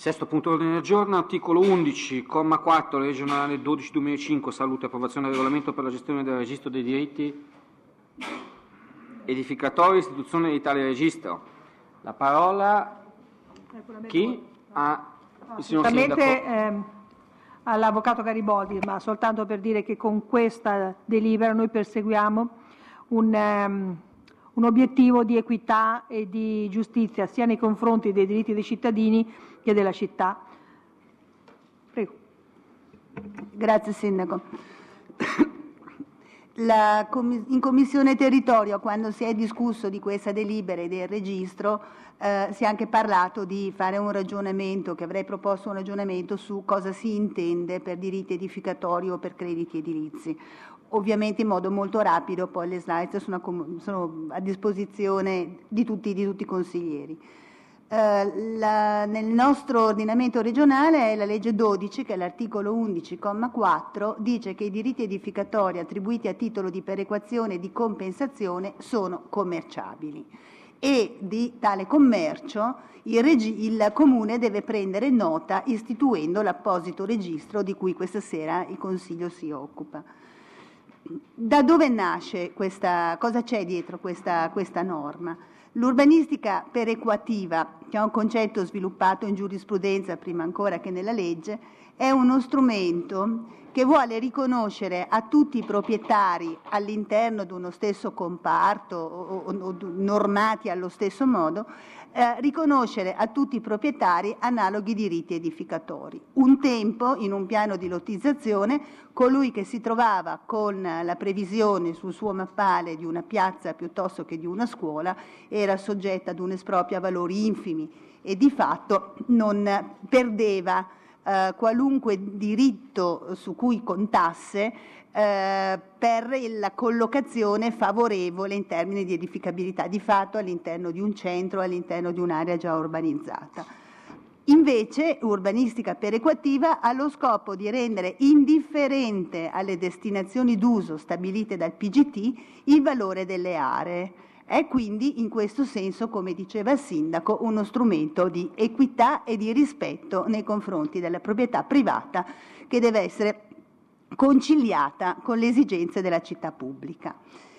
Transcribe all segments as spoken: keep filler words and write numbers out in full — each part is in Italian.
Sesto punto ordine del giorno, articolo undici, comma quattro, legge regionale dodici duemilacinque, salute, approvazione del regolamento per la gestione del registro dei diritti edificatori, istituzione di tale registro. La parola chi? Ha il signor Sindaco. Ehm, all'Avvocato Gariboldi, ma soltanto per dire che con questa delibera noi perseguiamo un, um, un obiettivo di equità e di giustizia sia nei confronti dei diritti dei cittadini che della città. Prego. Grazie Sindaco. La, in Commissione Territorio, quando si è discusso di questa delibera e del registro, eh, si è anche parlato di fare un ragionamento, che avrei proposto un ragionamento su cosa si intende per diritti edificatori o per crediti edilizi. Ovviamente in modo molto rapido, poi le slide sono a, sono a disposizione di tutti, di tutti i consiglieri. Uh, la, nel nostro ordinamento regionale la legge dodici, che è l'articolo undici, comma quattro, dice che i diritti edificatori attribuiti a titolo di perequazione e di compensazione sono commerciabili e di tale commercio il, regi- il Comune deve prendere nota istituendo l'apposito registro di cui questa sera il Consiglio si occupa. Da dove nasce questa, cosa c'è dietro questa, questa norma? L'urbanistica perequativa, che è un concetto sviluppato in giurisprudenza prima ancora che nella legge, è uno strumento che vuole riconoscere a tutti i proprietari all'interno di uno stesso comparto o, o, o normati allo stesso modo, eh, riconoscere a tutti i proprietari analoghi diritti edificatori. Un tempo, in un piano di lottizzazione, colui che si trovava con la previsione sul suo mappale di una piazza piuttosto che di una scuola era soggetta ad un esproprio a valori infimi e di fatto non perdeva eh, qualunque diritto su cui contasse eh, per la collocazione favorevole in termini di edificabilità di fatto all'interno di un centro, all'interno di un'area già urbanizzata. Invece, urbanistica perequativa ha lo scopo di rendere indifferente alle destinazioni d'uso stabilite dal P G T il valore delle aree. È quindi, in questo senso, come diceva il Sindaco, uno strumento di equità e di rispetto nei confronti della proprietà privata che deve essere conciliata con le esigenze della città pubblica.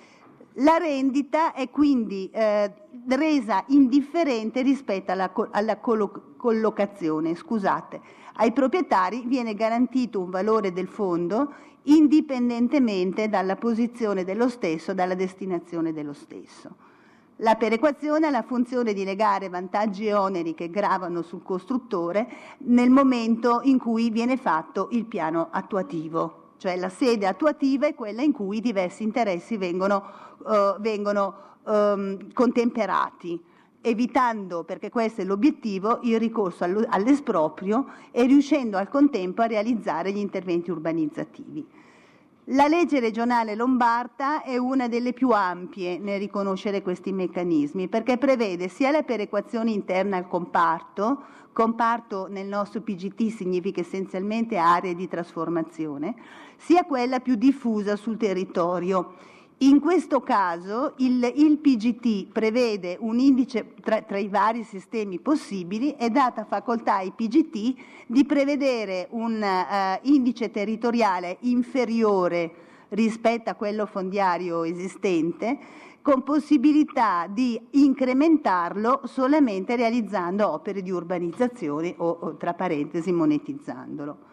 La rendita è quindi eh, resa indifferente rispetto alla, alla collocazione. Scusate. Ai proprietari viene garantito un valore del fondo indipendentemente dalla posizione dello stesso, dalla destinazione dello stesso. La perequazione ha la funzione di legare vantaggi e oneri che gravano sul costruttore nel momento in cui viene fatto il piano attuativo. Cioè la sede attuativa è quella in cui i diversi interessi vengono, uh, vengono um, contemperati, evitando, perché questo è l'obiettivo, il ricorso all'esproprio e riuscendo al contempo a realizzare gli interventi urbanizzativi. La legge regionale lombarda è una delle più ampie nel riconoscere questi meccanismi, perché prevede sia la perequazione interna al comparto, comparto nel nostro P G T significa essenzialmente aree di trasformazione, sia quella più diffusa sul territorio. In questo caso il, il P G T prevede un indice tra, tra i vari sistemi possibili, è data facoltà ai P G T di prevedere un uh, indice territoriale inferiore rispetto a quello fondiario esistente, con possibilità di incrementarlo solamente realizzando opere di urbanizzazione o, o tra parentesi monetizzandolo.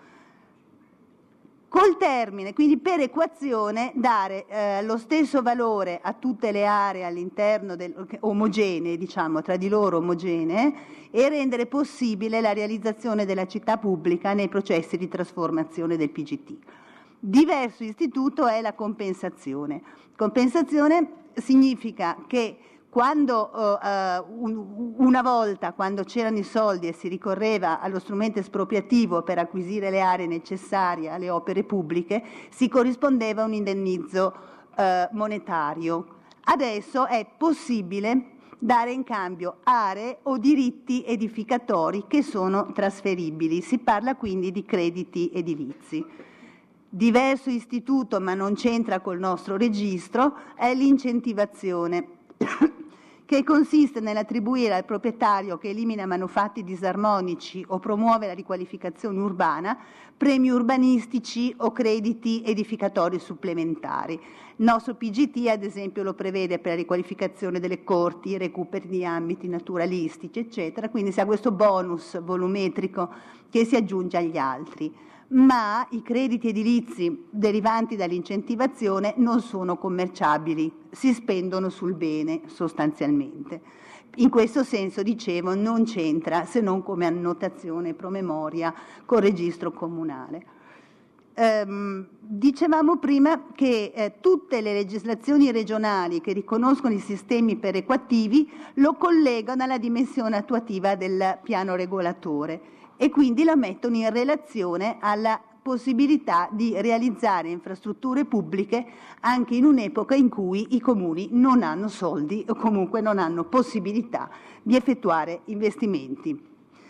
Col termine, quindi per equazione, dare eh, lo stesso valore a tutte le aree all'interno del, omogenee, diciamo, tra di loro omogenee, e rendere possibile la realizzazione della città pubblica nei processi di trasformazione del P G T. Diverso istituto è la compensazione. Compensazione significa che quando uh, un, una volta, quando c'erano i soldi e si ricorreva allo strumento espropriativo per acquisire le aree necessarie alle opere pubbliche, si corrispondeva a un indennizzo uh, monetario. Adesso è possibile dare in cambio aree o diritti edificatori che sono trasferibili. Si parla quindi di crediti edilizi. Diverso istituto, ma non c'entra col nostro registro, è l'incentivazione, che consiste nell'attribuire al proprietario che elimina manufatti disarmonici o promuove la riqualificazione urbana premi urbanistici o crediti edificatori supplementari. Il nostro P G T, ad esempio, lo prevede per la riqualificazione delle corti, recuperi di ambiti naturalistici, eccetera, quindi si ha questo bonus volumetrico che si aggiunge agli altri. Ma i crediti edilizi derivanti dall'incentivazione non sono commerciabili, si spendono sul bene sostanzialmente. In questo senso, dicevo, non c'entra se non come annotazione promemoria col registro comunale. Ehm, dicevamo prima che eh, tutte le legislazioni regionali che riconoscono i sistemi perequativi lo collegano alla dimensione attuativa del piano regolatore e quindi la mettono in relazione alla possibilità di realizzare infrastrutture pubbliche anche in un'epoca in cui i comuni non hanno soldi o comunque non hanno possibilità di effettuare investimenti.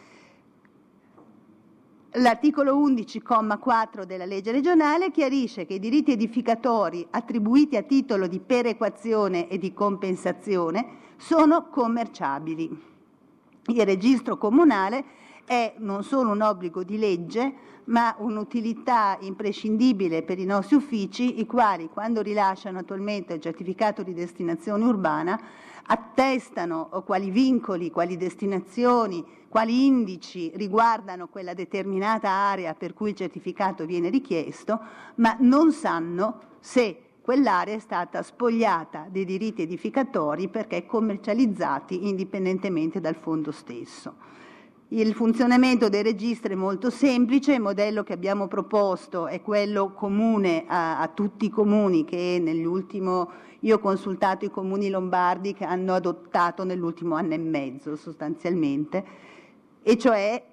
L'articolo undici, comma quattro della legge regionale chiarisce che i diritti edificatori attribuiti a titolo di perequazione e di compensazione sono commerciabili. Il registro comunale è non solo un obbligo di legge, ma un'utilità imprescindibile per i nostri uffici, i quali, quando rilasciano attualmente il certificato di destinazione urbana, attestano quali vincoli, quali destinazioni, quali indici riguardano quella determinata area per cui il certificato viene richiesto, ma non sanno se quell'area è stata spogliata dei diritti edificatori perché commercializzati indipendentemente dal fondo stesso. Il funzionamento dei registri è molto semplice, il modello che abbiamo proposto è quello comune a, a tutti i comuni che nell'ultimo, io ho consultato i comuni lombardi che hanno adottato nell'ultimo anno e mezzo sostanzialmente, e cioè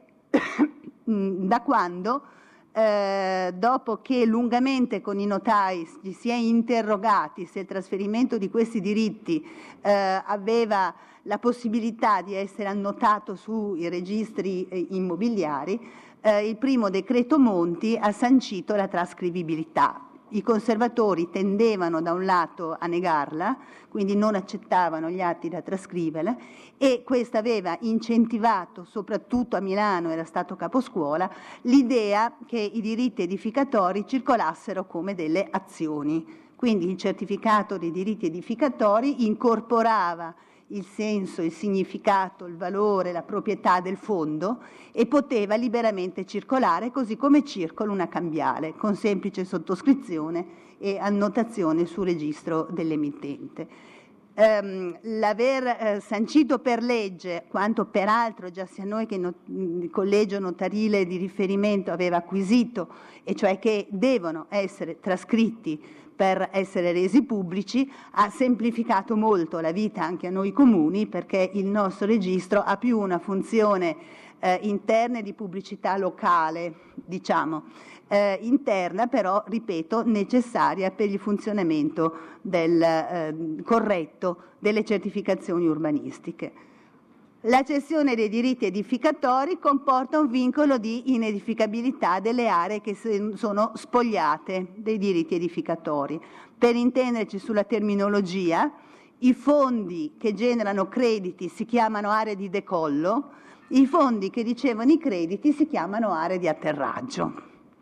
da quando, eh, dopo che lungamente con i notai ci si è interrogati se il trasferimento di questi diritti eh, aveva la possibilità di essere annotato sui registri eh, immobiliari, eh, il primo decreto Monti ha sancito la trascrivibilità. I conservatori tendevano da un lato a negarla, quindi non accettavano gli atti da trascrivere, e questo aveva incentivato, soprattutto a Milano, era stato caposcuola, l'idea che i diritti edificatori circolassero come delle azioni. Quindi il certificato dei diritti edificatori incorporava il senso, il significato, il valore, la proprietà del fondo e poteva liberamente circolare così come circola una cambiale, con semplice sottoscrizione e annotazione sul registro dell'emittente. Ehm, l'aver eh, sancito per legge, quanto peraltro già sia noi che no, il collegio notarile di riferimento aveva acquisito, e cioè che devono essere trascritti per essere resi pubblici, ha semplificato molto la vita anche a noi comuni, perché il nostro registro ha più una funzione eh, interna di pubblicità locale, diciamo, eh, interna però, ripeto, necessaria per il funzionamento del, eh, corretto delle certificazioni urbanistiche. La cessione dei diritti edificatori comporta un vincolo di inedificabilità delle aree che sono spogliate dei diritti edificatori. Per intenderci sulla terminologia, i fondi che generano crediti si chiamano aree di decollo, i fondi che ricevono i crediti si chiamano aree di atterraggio.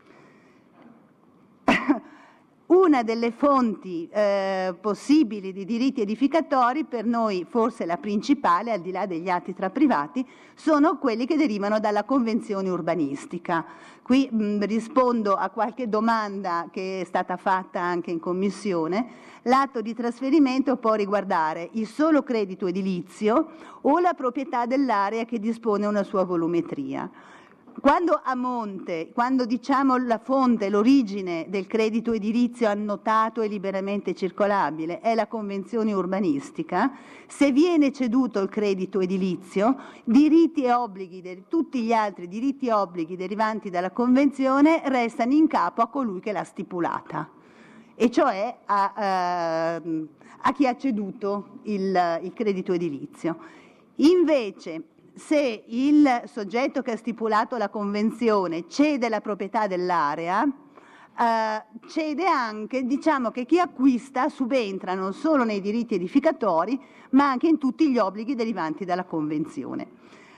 Una delle fonti eh, possibili di diritti edificatori, per noi forse la principale, al di là degli atti tra privati, sono quelli che derivano dalla convenzione urbanistica. Qui mh, rispondo a qualche domanda che è stata fatta anche in commissione. L'atto di trasferimento può riguardare il solo credito edilizio o la proprietà dell'area che dispone una sua volumetria. Quando a monte, quando diciamo la fonte, l'origine del credito edilizio annotato e liberamente circolabile è la convenzione urbanistica, se viene ceduto il credito edilizio, diritti e obblighi, tutti gli altri diritti e obblighi derivanti dalla convenzione restano in capo a colui che l'ha stipulata, e cioè a, eh, a chi ha ceduto il, il credito edilizio. Invece, se il soggetto che ha stipulato la convenzione cede la proprietà dell'area, Uh, cede anche, diciamo che chi acquista subentra non solo nei diritti edificatori, ma anche in tutti gli obblighi derivanti dalla Convenzione.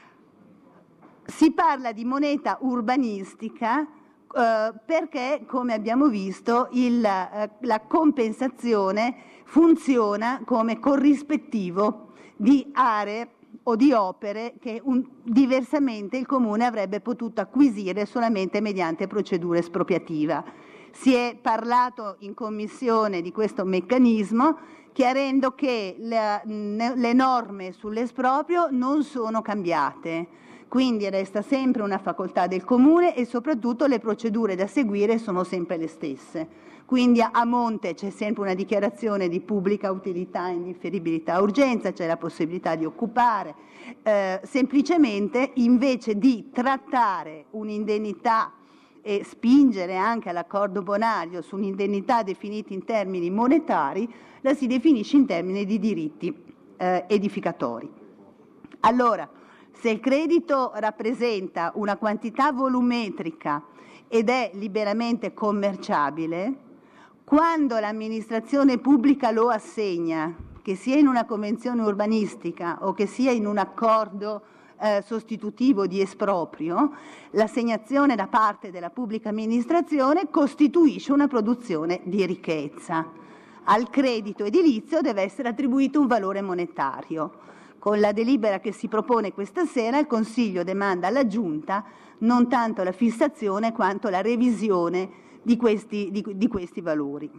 Si parla di moneta urbanistica uh, perché, come abbiamo visto, il, uh, la compensazione funziona come corrispettivo di aree o di opere che un, diversamente il Comune avrebbe potuto acquisire solamente mediante procedura espropriativa. Si è parlato in Commissione di questo meccanismo, chiarendo che le, le norme sull'esproprio non sono cambiate, quindi resta sempre una facoltà del Comune e soprattutto le procedure da seguire sono sempre le stesse. Quindi a monte c'è sempre una dichiarazione di pubblica utilità, indifferibilità, urgenza, c'è la possibilità di occupare, eh, semplicemente invece di trattare un'indennità e spingere anche all'accordo bonario su un'indennità definita in termini monetari, la si definisce in termini di diritti eh, edificatori. Allora, se il credito rappresenta una quantità volumetrica ed è liberamente commerciabile, quando l'amministrazione pubblica lo assegna, che sia in una convenzione urbanistica o che sia in un accordo eh, sostitutivo di esproprio, l'assegnazione da parte della pubblica amministrazione costituisce una produzione di ricchezza. Al credito edilizio deve essere attribuito un valore monetario. Con la delibera che si propone questa sera, il Consiglio demanda alla Giunta non tanto la fissazione quanto la revisione di questi, di, di questi valori.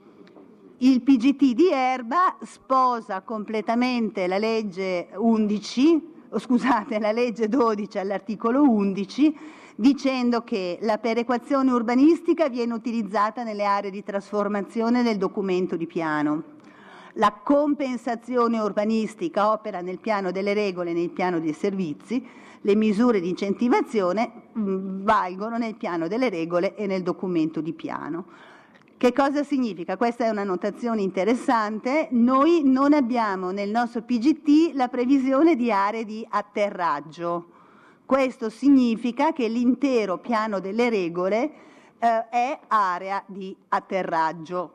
Il P G T di Erba sposa completamente la legge undici, oh, scusate, la legge dodici all'articolo undici, dicendo che la perequazione urbanistica viene utilizzata nelle aree di trasformazione del documento di piano. La compensazione urbanistica opera nel piano delle regole e nel piano dei servizi, le misure di incentivazione mh, valgono nel piano delle regole e nel documento di piano. Che cosa significa? Questa è una notazione interessante. Noi non abbiamo nel nostro P G T la previsione di aree di atterraggio. Questo significa che l'intero piano delle regole eh, è area di atterraggio.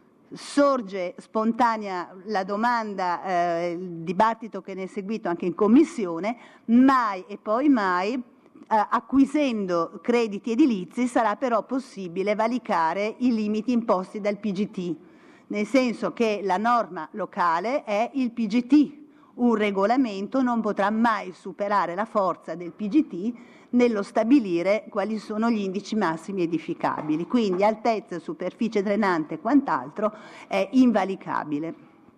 Sorge spontanea la domanda, eh, il dibattito che ne è seguito anche in Commissione, mai e poi mai, eh, acquisendo crediti edilizi, sarà però possibile valicare i limiti imposti dal P G T, nel senso che la norma locale è il P G T. Un regolamento non potrà mai superare la forza del P G T nello stabilire quali sono gli indici massimi edificabili, quindi altezza, superficie drenante e quant'altro è invalicabile.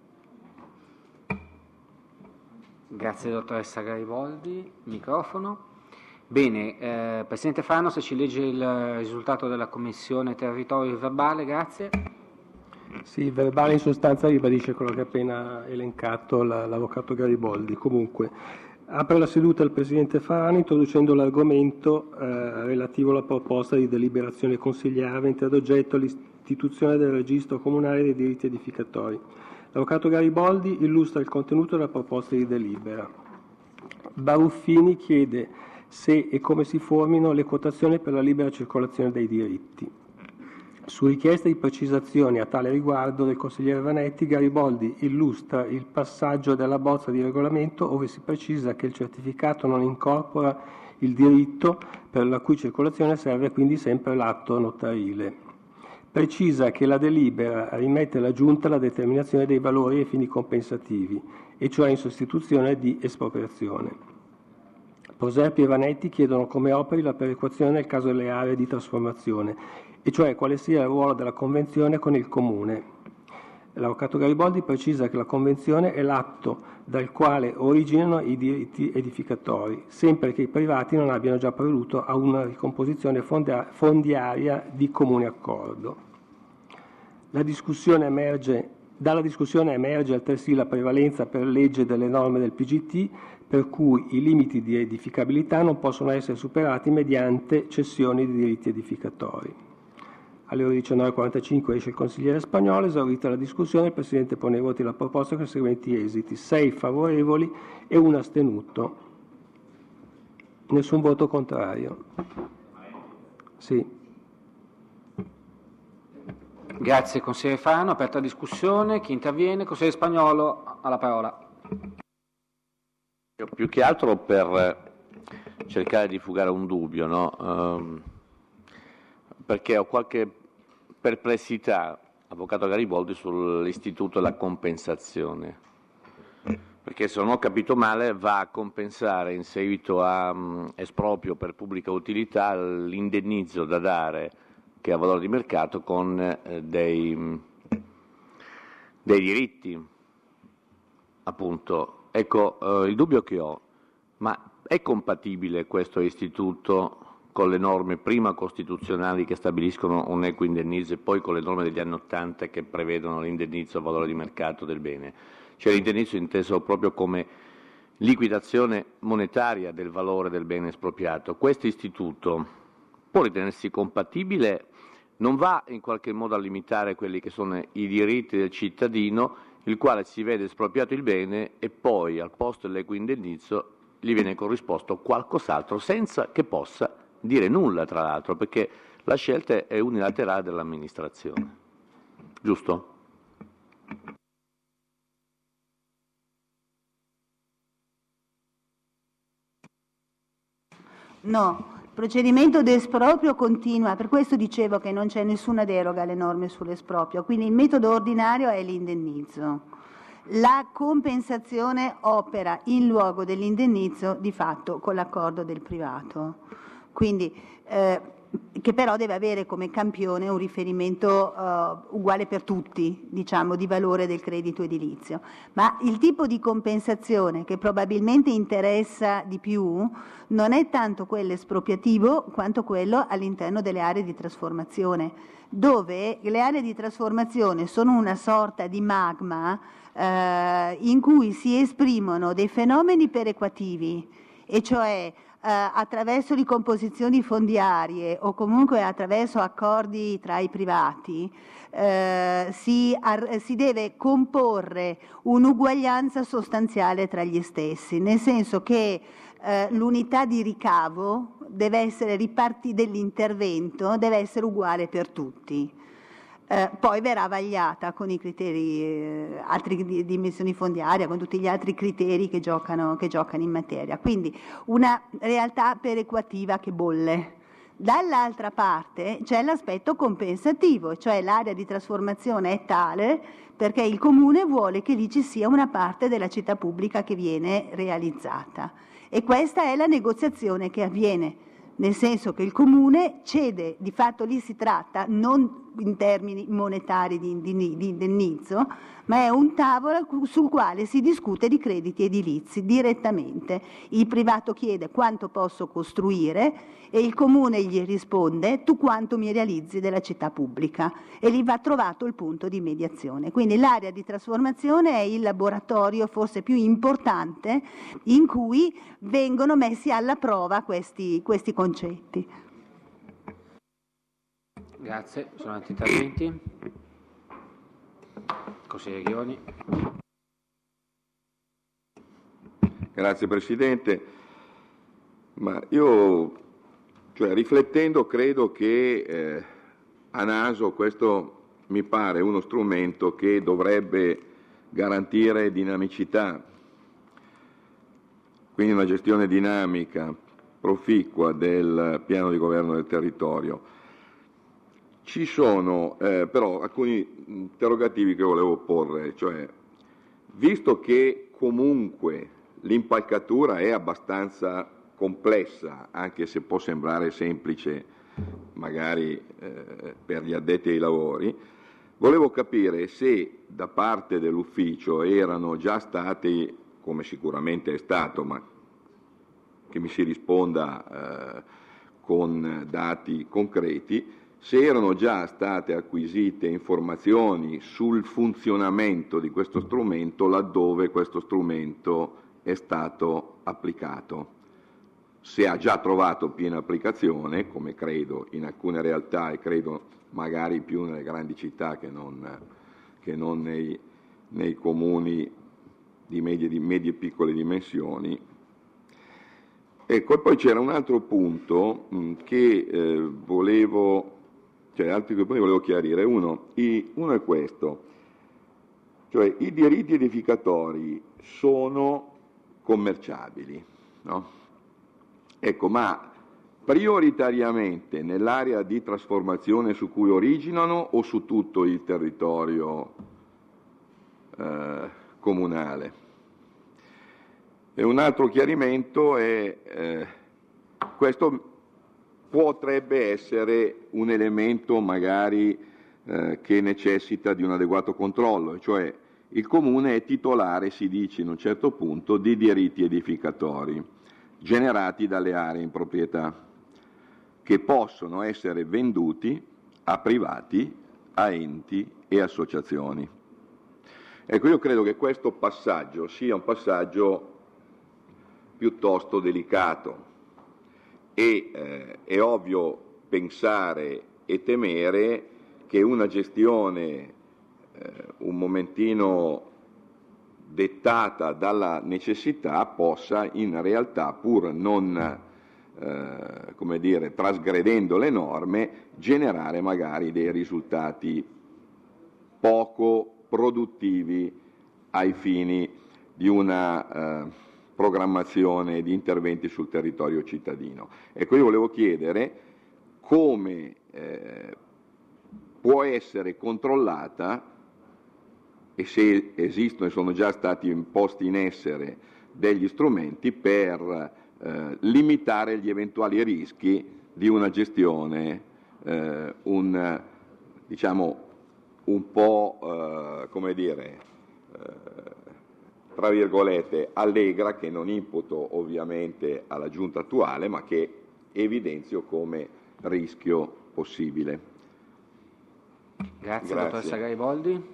Grazie dottoressa Gariboldi. Microfono. Bene, eh, Presidente Frano, se ci legge il risultato della Commissione Territorio e verbale, grazie. Sì, il verbale in sostanza ribadisce quello che ha appena elencato l'avvocato Gariboldi. Comunque, apre la seduta il Presidente Frano introducendo l'argomento eh, relativo alla proposta di deliberazione consigliare avente ad oggetto l'istituzione del registro comunale dei diritti edificatori. L'avvocato Gariboldi illustra il contenuto della proposta di delibera. Baruffini chiede se e come si formino le quotazioni per la libera circolazione dei diritti. Su richiesta di precisazioni a tale riguardo del consigliere Vanetti, Gariboldi illustra il passaggio della bozza di regolamento ove si precisa che il certificato non incorpora il diritto per la cui circolazione serve quindi sempre l'atto notarile. Precisa che la delibera rimette alla Giunta la determinazione dei valori ai fini compensativi, e cioè in sostituzione di espropriazione. Proserpi e Vanetti chiedono come operi la perequazione nel caso delle aree di trasformazione, e cioè quale sia il ruolo della Convenzione con il Comune. L'avvocato Gariboldi precisa che la Convenzione è l'atto dal quale originano i diritti edificatori, sempre che i privati non abbiano già provveduto a una ricomposizione fondiaria di comune accordo. La discussione emerge, dalla discussione emerge altresì la prevalenza per legge delle norme del P G T, per cui i limiti di edificabilità non possono essere superati mediante cessioni di diritti edificatori. Alle ore diciannove e quarantacinque esce il consigliere Spagnolo, esaurita la discussione, il Presidente pone ai voti la proposta con i seguenti esiti: sei favorevoli e un astenuto. Nessun voto contrario. Sì. Grazie consigliere Farano, aperta discussione, chi interviene? Consigliere Spagnolo ha la parola. Io più che altro per cercare di fugare un dubbio, no? Um, perché ho qualche perplessità, Avvocato Gariboldi, sull'istituto della compensazione, perché se non ho capito male va a compensare in seguito a um, esproprio per pubblica utilità l'indennizzo da dare che ha valore di mercato con eh, dei, dei diritti, appunto. Ecco, eh, il dubbio che ho, ma è compatibile questo istituto con le norme prima costituzionali che stabiliscono un equo indennizzo e poi con le norme degli anni Ottanta che prevedono l'indennizzo a valore di mercato del bene? Cioè l'indennizzo inteso proprio come liquidazione monetaria del valore del bene espropriato. Questo istituto può ritenersi compatibile? Non va in qualche modo a limitare quelli che sono i diritti del cittadino, il quale si vede espropriato il bene e poi al posto dell'equo indennizzo gli viene corrisposto qualcos'altro senza che possa dire nulla, tra l'altro, perché la scelta è unilaterale dell'amministrazione. Giusto? No. Il procedimento di esproprio continua, per questo dicevo che non c'è nessuna deroga alle norme sull'esproprio, quindi il metodo ordinario è l'indennizzo. La compensazione opera in luogo dell'indennizzo di fatto con l'accordo del privato, quindi, eh, che però deve avere come campione un riferimento eh, uguale per tutti, diciamo, di valore del credito edilizio. Ma il tipo di compensazione che probabilmente interessa di più non è tanto quello espropriativo quanto quello all'interno delle aree di trasformazione, dove le aree di trasformazione sono una sorta di magma eh, in cui si esprimono dei fenomeni perequativi, e cioè eh, attraverso ricomposizioni fondiarie o comunque attraverso accordi tra i privati, eh, si, ar- si deve comporre un'uguaglianza sostanziale tra gli stessi, nel senso che eh, l'unità di ricavo deve essere riparti dell'intervento, deve essere uguale per tutti. Eh, poi verrà vagliata con i criteri, eh, altri di, di emissioni fondiarie, con tutti gli altri criteri che giocano, che giocano in materia. Quindi una realtà perequativa che bolle. Dall'altra parte c'è l'aspetto compensativo, cioè l'area di trasformazione è tale perché il Comune vuole che lì ci sia una parte della città pubblica che viene realizzata. E questa è la negoziazione che avviene, nel senso che il Comune cede, di fatto lì si tratta non in termini monetari di indennizzo, ma è un tavolo sul quale si discute di crediti edilizi direttamente. Il privato chiede quanto posso costruire e il Comune gli risponde tu quanto mi realizzi della città pubblica, e lì va trovato il punto di mediazione. Quindi l'area di trasformazione è il laboratorio forse più importante in cui vengono messi alla prova questi, questi concetti. Grazie, sono altri interventi? Consigliere Ghioni. Grazie Presidente, ma io, cioè, riflettendo, credo che eh, a naso questo mi pare uno strumento che dovrebbe garantire dinamicità, quindi una gestione dinamica, proficua del piano di governo del territorio. Ci sono eh, però alcuni interrogativi che volevo porre, cioè, visto che comunque l'impalcatura è abbastanza complessa, anche se può sembrare semplice magari eh, per gli addetti ai lavori, volevo capire se da parte dell'ufficio erano già stati, come sicuramente è stato, ma che mi si risponda eh, con dati concreti, se erano già state acquisite informazioni sul funzionamento di questo strumento laddove questo strumento è stato applicato. Se ha già trovato piena applicazione, come credo in alcune realtà e credo magari più nelle grandi città che non, che non nei, nei comuni di medie, di medie e piccole dimensioni. Ecco, e poi c'era un altro punto mh, che eh, volevo cioè altri due punti volevo chiarire. Uno, i, uno è questo, cioè i diritti edificatori sono commerciabili, no? Ecco, ma prioritariamente nell'area di trasformazione su cui originano o su tutto il territorio eh, comunale? E un altro chiarimento è, eh, questo potrebbe essere un elemento magari eh, che necessita di un adeguato controllo, cioè il Comune è titolare, si dice in un certo punto, di diritti edificatori generati dalle aree in proprietà, che possono essere venduti a privati, a enti e associazioni. Ecco, io credo che questo passaggio sia un passaggio piuttosto delicato e eh, è ovvio pensare e temere che una gestione eh, un momentino dettata dalla necessità possa in realtà, pur non eh, come dire, trasgredendo le norme, generare magari dei risultati poco produttivi ai fini di una eh, programmazione di interventi sul territorio cittadino. Ecco, io volevo chiedere come eh, può essere controllata e se esistono e sono già stati imposti in essere degli strumenti per eh, limitare gli eventuali rischi di una gestione eh, un, diciamo, un po' eh, come dire eh, tra virgolette allegra, che non imputo ovviamente alla giunta attuale, ma che evidenzio come rischio possibile. Grazie, Grazie. dottoressa Gariboldi.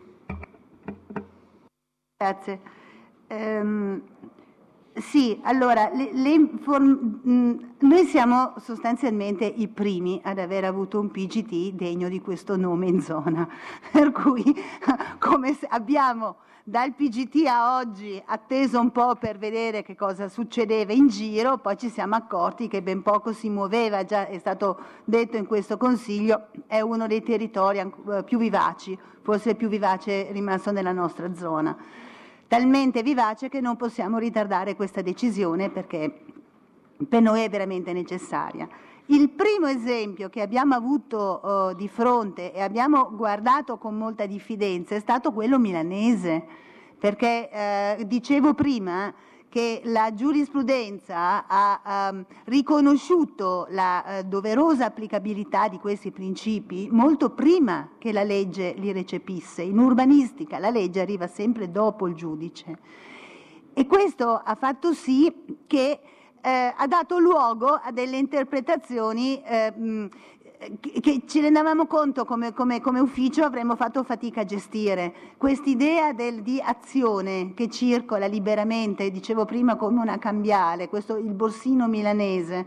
Grazie. Ehm, sì, allora, le, le inform- mh, noi siamo sostanzialmente i primi ad aver avuto un P G T degno di questo nome in zona, per cui come se abbiamo dal P G T a oggi atteso un po' per vedere che cosa succedeva in giro, poi ci siamo accorti che ben poco si muoveva, già è stato detto in questo Consiglio, è uno dei territori più vivaci, forse il più vivace rimasto nella nostra zona. Talmente vivace che non possiamo ritardare questa decisione perché per noi è veramente necessaria. Il primo esempio che abbiamo avuto uh, di fronte e abbiamo guardato con molta diffidenza è stato quello milanese, perché eh, dicevo prima che la giurisprudenza ha um, riconosciuto la uh, doverosa applicabilità di questi principi molto prima che la legge li recepisse. In urbanistica la legge arriva sempre dopo il giudice e questo ha fatto sì che eh, ha dato luogo a delle interpretazioni eh, mh, che ci rendavamo conto come, come, come ufficio avremmo fatto fatica a gestire. Quest'idea del, di azione che circola liberamente, dicevo prima come una cambiale, questo, il borsino milanese,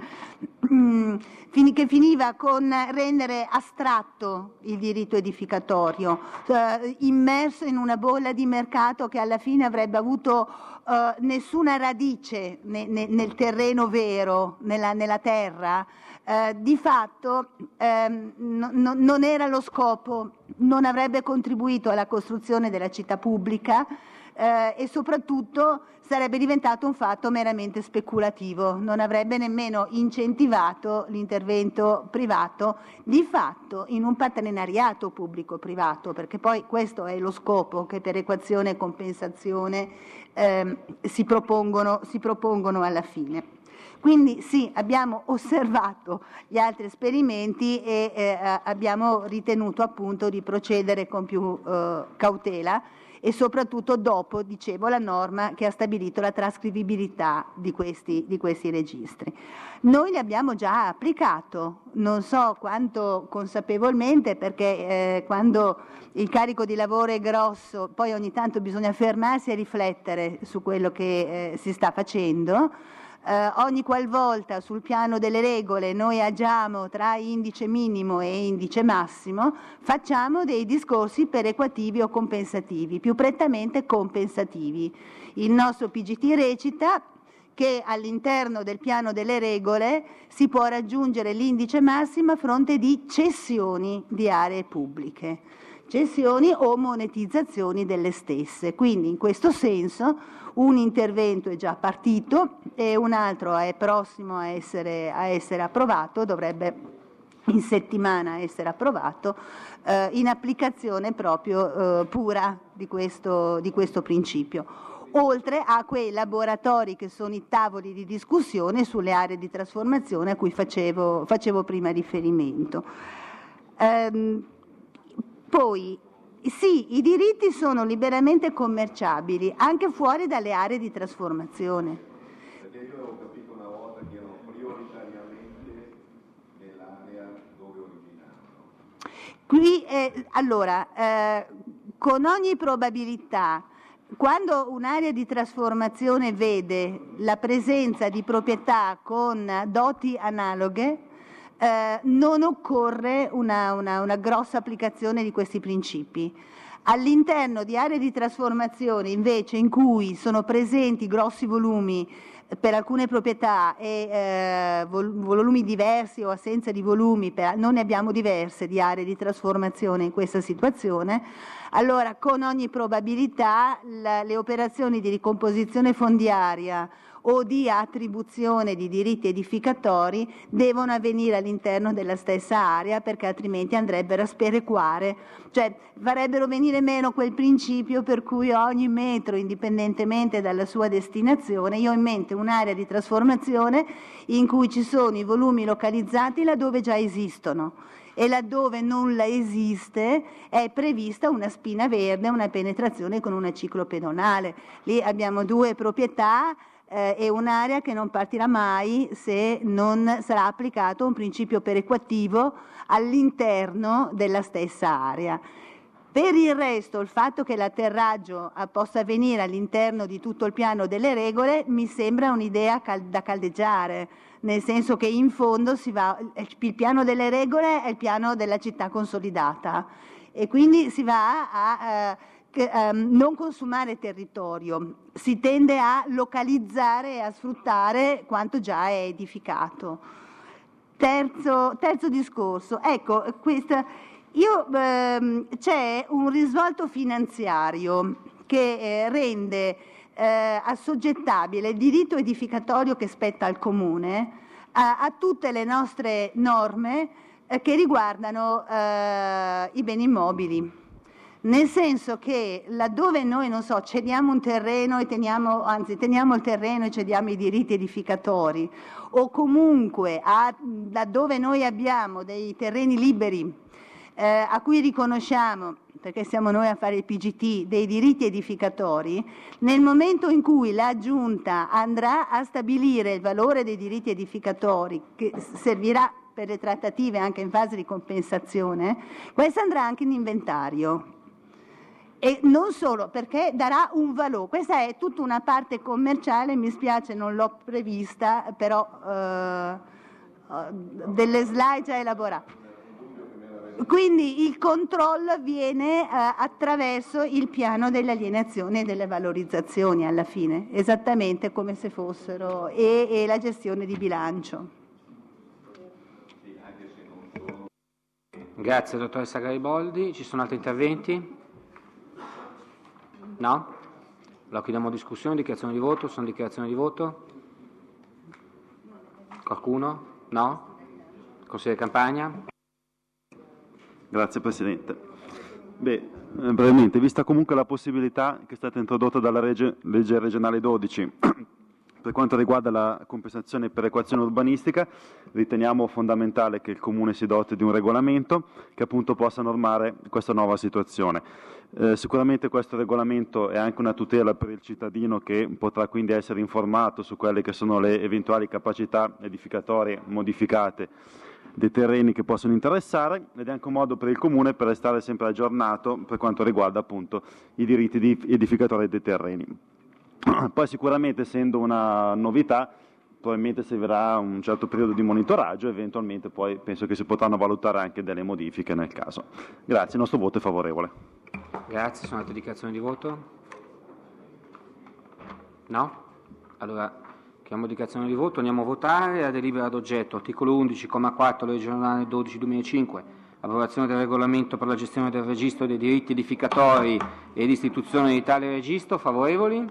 che finiva con rendere astratto il diritto edificatorio, eh, immerso in una bolla di mercato che alla fine avrebbe avuto eh, nessuna radice ne, ne, nel terreno vero, nella, nella terra. Eh, di fatto ehm, no, no, non era lo scopo, non avrebbe contribuito alla costruzione della città pubblica eh, e soprattutto sarebbe diventato un fatto meramente speculativo, non avrebbe nemmeno incentivato l'intervento privato di fatto in un partenariato pubblico-privato, perché poi questo è lo scopo che per equazione e compensazione ehm, si propongono, si propongono alla fine. Quindi sì, abbiamo osservato gli altri esperimenti e eh, abbiamo ritenuto appunto di procedere con più eh, cautela e soprattutto dopo, dicevo, la norma che ha stabilito la trascrivibilità di questi, di questi registri. Noi li abbiamo già applicato, non so quanto consapevolmente, perché eh, quando il carico di lavoro è grosso, poi ogni tanto bisogna fermarsi e riflettere su quello che eh, si sta facendo. Eh, ogni qualvolta sul piano delle regole noi agiamo tra indice minimo e indice massimo, facciamo dei discorsi perequativi o compensativi, più prettamente compensativi. Il nostro P G T recita che all'interno del piano delle regole si può raggiungere l'indice massimo a fronte di cessioni di aree pubbliche, cessioni o monetizzazioni delle stesse. Quindi in questo senso un intervento è già partito e un altro è prossimo a essere, a essere approvato, dovrebbe in settimana essere approvato, eh, in applicazione proprio eh, pura di questo, di questo principio, oltre a quei laboratori che sono i tavoli di discussione sulle aree di trasformazione a cui facevo, facevo prima riferimento. Ehm, poi, sì, i diritti sono liberamente commerciabili anche fuori dalle aree di trasformazione. Perché io avevo capito una volta che erano prioritariamente nell'area dove originavano. Qui, eh, allora, eh, con ogni probabilità, quando un'area di trasformazione vede la presenza di proprietà con doti analoghe, eh, non occorre una, una, una grossa applicazione di questi principi. All'interno di aree di trasformazione, invece, in cui sono presenti grossi volumi per alcune proprietà e eh, vol- volumi diversi o assenza di volumi, per, non ne abbiamo diverse di aree di trasformazione in questa situazione, allora con ogni probabilità la, le operazioni di ricomposizione fondiaria o di attribuzione di diritti edificatori devono avvenire all'interno della stessa area, perché altrimenti andrebbero a sperequare, cioè farebbero venire meno quel principio per cui ogni metro, indipendentemente dalla sua destinazione, io ho in mente un'area di trasformazione in cui ci sono i volumi localizzati laddove già esistono, e laddove nulla esiste è prevista una spina verde, una penetrazione con una ciclopedonale. Lì abbiamo due proprietà eh, e un'area che non partirà mai se non sarà applicato un principio perequativo all'interno della stessa area. Per il resto, il fatto che l'atterraggio possa avvenire all'interno di tutto il piano delle regole mi sembra un'idea cal- da caldeggiare, nel senso che in fondo si va, il piano delle regole è il piano della città consolidata e quindi si va a eh, che, um, non consumare territorio, si tende a localizzare e a sfruttare quanto già è edificato. Terzo, terzo discorso, ecco, questa, io, ehm, c'è un risvolto finanziario che eh, rende eh, assoggettabile il diritto edificatorio che spetta al Comune a, a tutte le nostre norme eh, che riguardano eh, i beni immobili. Nel senso che laddove noi, non so, cediamo un terreno e teniamo, anzi teniamo il terreno e cediamo i diritti edificatori, o comunque a, laddove noi abbiamo dei terreni liberi eh, a cui riconosciamo, perché siamo noi a fare il P G T, dei diritti edificatori, nel momento in cui la Giunta andrà a stabilire il valore dei diritti edificatori, che servirà per le trattative anche in fase di compensazione, questa andrà anche in inventario. E non solo, perché darà un valore. Questa è tutta una parte commerciale, mi spiace non l'ho prevista, però eh, delle slide già elaborate. Quindi il controllo avviene eh, attraverso il piano delle alienazioni e delle valorizzazioni alla fine, esattamente come se fossero, e, e la gestione di bilancio. Grazie dottoressa Gariboldi. Ci sono altri interventi? No? La chiudiamo discussione, dichiarazione di voto, sono dichiarazioni di voto? Qualcuno? No? Consigliere Campagna? Grazie Presidente. Beh, brevemente, vista comunque la possibilità che è stata introdotta dalla legge, legge regionale dodici per quanto riguarda la compensazione per equazione urbanistica, riteniamo fondamentale che il Comune si doti di un regolamento che appunto possa normare questa nuova situazione. Eh, sicuramente questo regolamento è anche una tutela per il cittadino che potrà quindi essere informato su quelle che sono le eventuali capacità edificatorie modificate dei terreni che possono interessare, ed è anche un modo per il Comune per restare sempre aggiornato per quanto riguarda appunto i diritti di edificatori dei terreni. Poi sicuramente, essendo una novità, probabilmente servirà un certo periodo di monitoraggio, eventualmente poi penso che si potranno valutare anche delle modifiche nel caso. Grazie, il nostro voto è favorevole. Grazie, sono altre dichiarazioni di voto? No? Allora Chiamo dichiarazione di voto, andiamo a votare. La delibera d'oggetto, articolo undici, comma quattro, legge regionale dodici duemilacinque, approvazione del regolamento per la gestione del registro dei diritti edificatori e l'istituzione di tale registro. Favorevoli?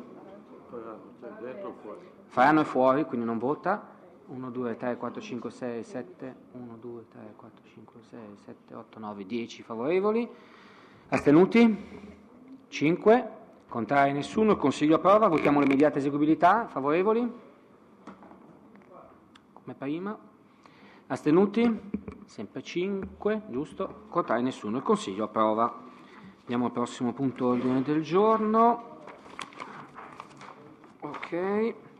Farano è fuori, quindi non vota. uno, due, tre, quattro, cinque, sei, sette, uno, due, tre, quattro, cinque, sei, sette, otto, nove, dieci favorevoli. Astenuti? cinque. Contrari nessuno. Il Consiglio approva. Votiamo l'immediata eseguibilità. Favorevoli? Come prima. Astenuti? Sempre cinque, giusto? Contrari nessuno. Il Consiglio approva. Andiamo al prossimo punto ordine del giorno. Ok.